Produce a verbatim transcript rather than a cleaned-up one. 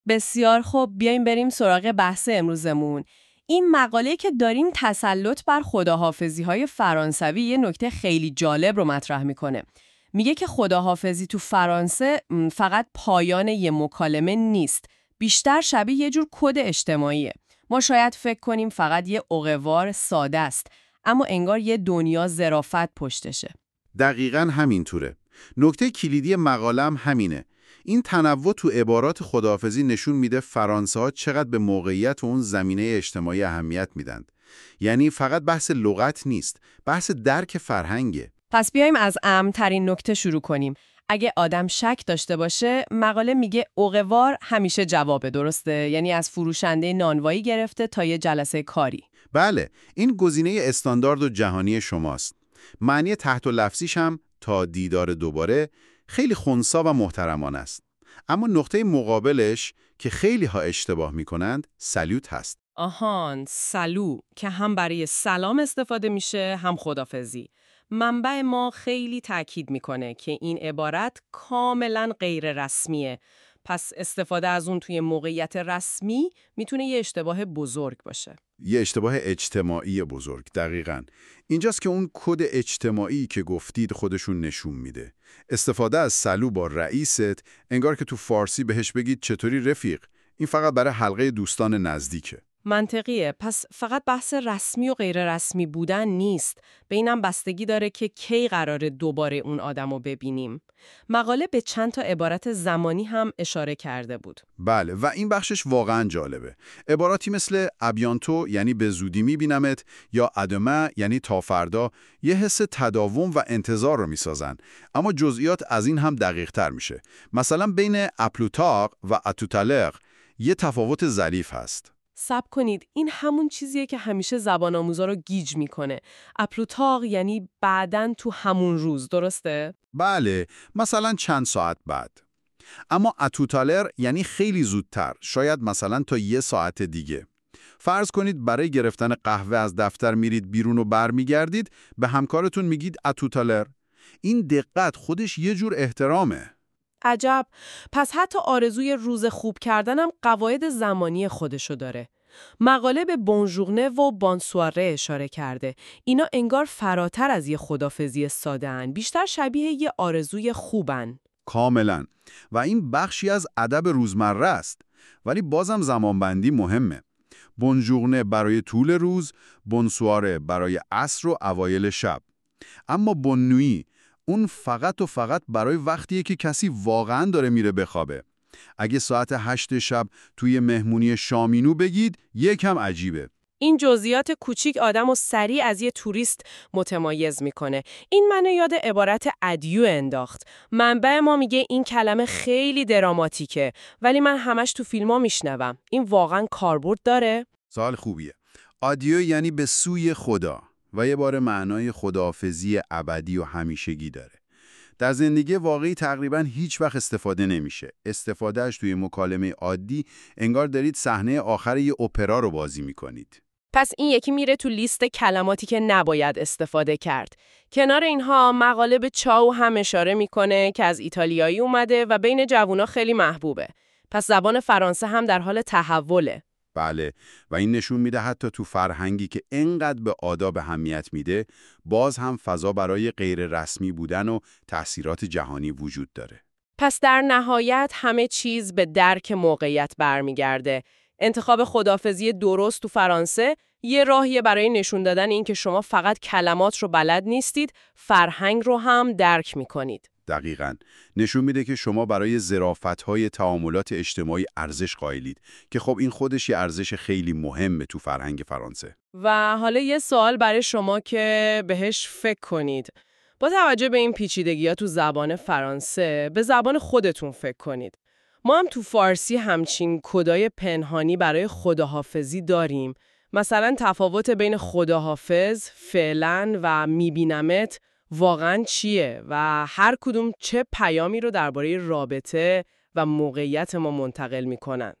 بسیار خوب، بیایم بریم سراغ بحث امروزمون. این مقاله که داریم تسلط بر خداحافظی های فرانسوی یه نکته خیلی جالب رو مطرح میکنه. میگه که خداحافظی تو فرانسه م، فقط پایان یه مکالمه نیست. بیشتر شبیه یه جور کد اجتماعیه. ما شاید فکر کنیم فقط یه اوقوار ساده است، اما انگار یه دنیا ظرافت پشتشه. دقیقاً همینطوره. نکته کلیدی مقالم همینه. این تنوع تو عبارات خداحافظی نشون میده فرانسه‌ها چقدر به موقعیت و اون زمینه اجتماعی اهمیت میدن. یعنی فقط بحث لغت نیست، بحث درک فرهنگه. پس بیایم از اهم‌ترین نکته شروع کنیم. اگه آدم شک داشته باشه، مقاله میگه اوقوار همیشه جوابه، درسته؟ یعنی از فروشنده نانوایی گرفته تا یه جلسه کاری. بله، این گزینه استاندارد و جهانی شماست. معنی تحت و لفظیش هم تا دیدار دوباره خیلی خنثی و محترمانه است. اما نقطه مقابلش که خیلی ها اشتباه میکنند، سلیوت هست. آهان، سلو که هم برای سلام استفاده میشه هم خدافزی. منبع ما خیلی تاکید میکنه که این عبارت کاملا غیر رسمیه. پس استفاده از اون توی موقعیت رسمی میتونه یه اشتباه بزرگ باشه. یه اشتباه اجتماعی بزرگ، دقیقاً. اینجاست که اون کد اجتماعی که گفتید خودشون نشون میده. استفاده از سلو با رئیست، انگار که تو فارسی بهش بگید چطوری رفیق. این فقط برای حلقه دوستان نزدیکه. منطقیه. پس فقط بحث رسمی و غیر رسمی بودن نیست. به اینم بستگی داره که کی قراره دوباره اون آدمو ببینیم. مقاله به چند تا عبارت زمانی هم اشاره کرده بود. بله، و این بخشش واقعاً جالبه. عباراتی مثل ابیانتو یعنی به زودی میبینمت یا ادمه یعنی تا فردا یه حس تداوم و انتظار رو میسازن. اما جزئیات از این هم دقیق تر میشه. مثلا بین اپلوتاق و اتوتالر یه تفاوت ظریف هست. صبر کنید، این همون چیزیه که همیشه زبان آموزا رو گیج میکنه. اپلوتاق یعنی بعدن تو همون روز، درسته؟ بله، مثلا چند ساعت بعد. اما اتوتالر یعنی خیلی زودتر، شاید مثلا تا یه ساعت دیگه. فرض کنید برای گرفتن قهوه از دفتر میرید بیرون و برمیگردید، به همکارتون میگید اتوتالر. این دقت خودش یه جور احترامه. عجب. پس حتی آرزوی روز خوب کردنم قواعد زمانی خودشو داره. مقاله به بونژورنه و بانسواره اشاره کرده. اینا انگار فراتر از یه خدافزی ساده ان، بیشتر شبیه یه آرزوی خوبن. کاملا. و این بخشی از ادب روزمره است. ولی بازم زمانبندی مهمه. بونژورنه برای طول روز، بونسواره برای عصر و اوایل شب. اما بوننویی اون فقط و فقط برای وقتیه که کسی واقعاً داره میره بخوابه. اگه ساعت هشت شب توی مهمونی شامینو بگید، یکم عجیبه. این جزئیات کوچیک آدم و سریع از یه توریست متمایز میکنه. این منو یاد عبارت ادیو انداخت. منبع ما میگه این کلمه خیلی دراماتیکه، ولی من همش تو فیلم‌ها میشنوم. این واقعاً کاربرد داره؟ سوال خوبیه. آدیو یعنی به سوی خدا و یه بار معنای خداحافظی ابدی و همیشگی داره. در زندگی واقعی تقریباً هیچ وقت استفاده نمیشه. استفادهش توی مکالمه عادی انگار دارید صحنه آخر یه اپرا رو بازی میکنید. پس این یکی میره تو لیست کلماتی که نباید استفاده کرد. کنار اینها مقاله به چاو هم اشاره میکنه که از ایتالیایی اومده و بین جوونا خیلی محبوبه. پس زبان فرانسه هم در حال تحوله. بله، و این نشون میده حتی تو فرهنگی که انقدر به آداب اهمیت میده، باز هم فضا برای غیر رسمی بودن و تأثیرات جهانی وجود داره. پس در نهایت همه چیز به درک موقعیت برمیگرده. انتخاب خداحافظی درست تو فرانسه یه راهیه برای نشون دادن این که شما فقط کلمات رو بلد نیستید، فرهنگ رو هم درک میکنید. دقیقاً. نشون میده که شما برای ظرافت‌های تعاملات اجتماعی ارزش قائلید که خب این خودش یه ارزش خیلی مهمه تو فرهنگ فرانسه. و حالا یه سوال برای شما که بهش فکر کنید. با توجه به این پیچیدگی‌ها تو زبان فرانسه، به زبان خودتون فکر کنید. ما هم تو فارسی همچین کدای پنهانی برای خداحافظی داریم. مثلا تفاوت بین خداحافظ، فعلاً و میبینمت واقعاً چیه و هر کدوم چه پیامی رو درباره رابطه و موقعیت ما منتقل میکنن.